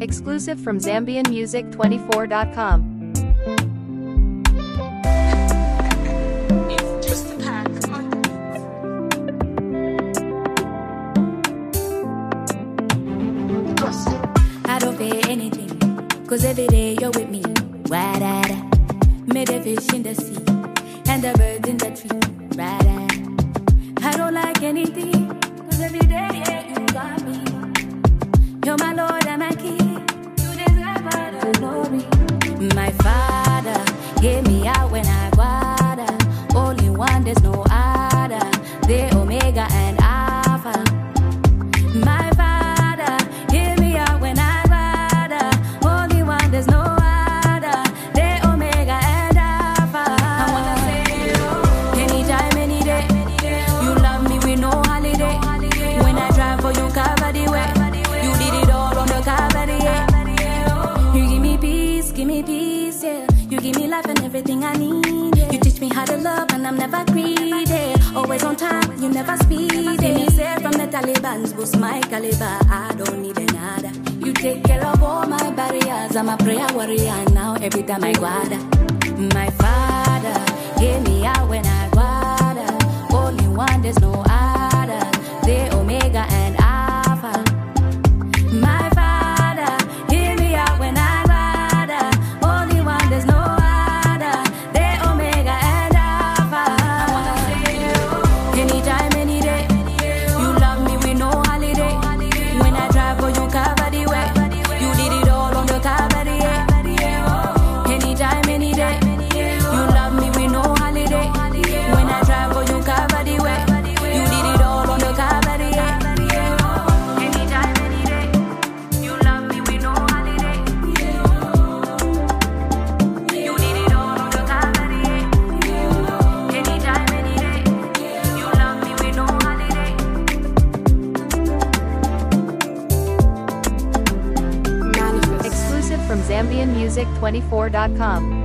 Exclusive from ZambianMusic24.com. It's just a pack. I don't pay anything, cause every day you're with me. Wa-da-da. Made a fish in the sea, and the birds in the tree. Ra-da. I don't like anything, cause every day, yeah, you got me. You're my Lord and my King. You deserve all the glory. My Father, hear me out when I water. Only one, there's no other. The Omega and Alpha. My Father, hear me out when I water. Only one, there's no other. The Omega and Alpha. I wanna say you anytime, any day. You love me with no holiday. When I drive for you, cover the way. You did it all on the cover the yeah. You give me peace, yeah. You give me life and everything I need, yeah. You teach me how to love and I'm never greedy. Always on time, you never speed. See me say from the Taliban's boost my caliber. I don't need another. You take care of all my barriers. I'm a prayer warrior now every time I guada. My Father, hear me out when I guada. Only one, there's no other. The Omega and Alpha. My Father, hear me out when I guada. Only one, there's no other. The Omega and Alpha. I wanna say you anytime, any day. You love me with no holiday. When I drive for you, cover the way. You did it all on the cover the yeah. Anytime, any day. You love me with no holiday. When I drive for you, cover the way. You did it all on the cover the yeah. Anytime, any day. You love me with no holiday. You did it all on the cover the yeah. Anytime, any day. You love me with no holiday. Exclusive from ZambianMusic24.com.